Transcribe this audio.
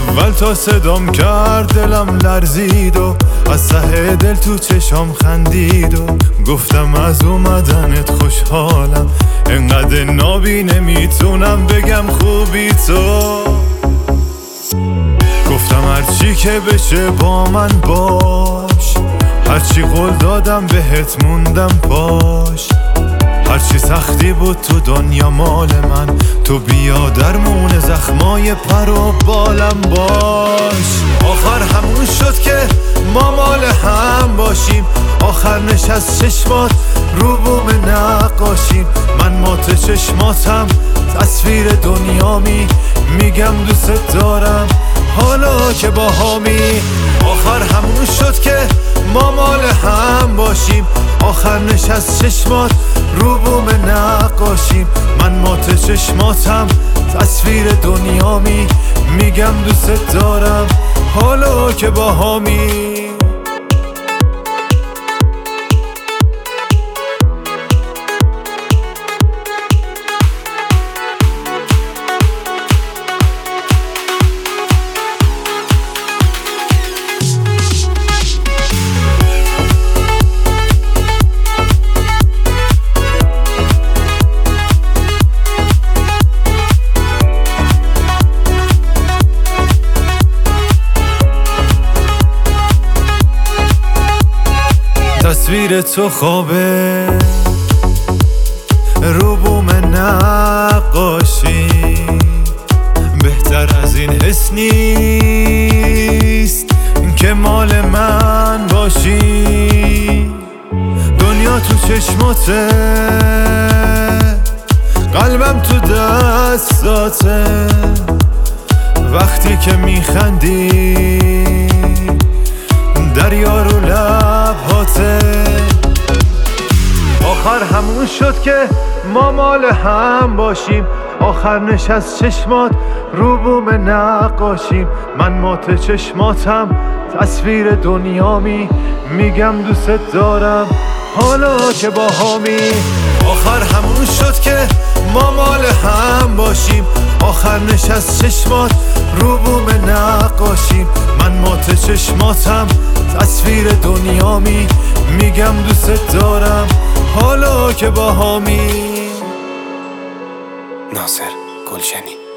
اول تا صدام کرد دلم لرزید و از ته دل تو چشام خندید و گفتم از اومدنت خوشحالم، انقدر نابی نمیتونم بگم خوبی تو. گفتم هرچی که بشه با من باش، هرچی قول دادم بهت موندم پاش، هرچی سختی بود تو دنیا مال من، تو بیا درمون زخمای پر و بالم باش. آخر همون شد که ما مال هم باشیم، آخر نشست چشمات رو بوم نقاشیم. من مات چشماتم تصویر دنیامی، میگم دوست دارم حالا که با هامی. آخر همون شد که ما مال هم باشیم، آخر نشست چشمات رو بوم نقاشیم. من مات چشماتم تصویر دنیامی، میگم دوست دارم حالا که با هامی. تصویر تو خوابه رو بوم نقاشی، بهتر از این حس نیست که مال من باشی. دنیا تو چشماته، قلبم تو دستاته، وقتی که میخندی دریا رو لبهاته. آخر همون شد که ما مال هم باشیم، آخر نشست چشمات رو بوم نقاشیم. من مات چشماتم تصویر دنیامی، میگم دوست دارم حالا که با هامی. آخر همون شد که ما مال هم باشیم، آخر نشست چشمات رو بوم نقاشیم. من مات چشماتم تصویر دنیامی، میگم دوست دارم حالا که با هامی. ناصر گلشنی.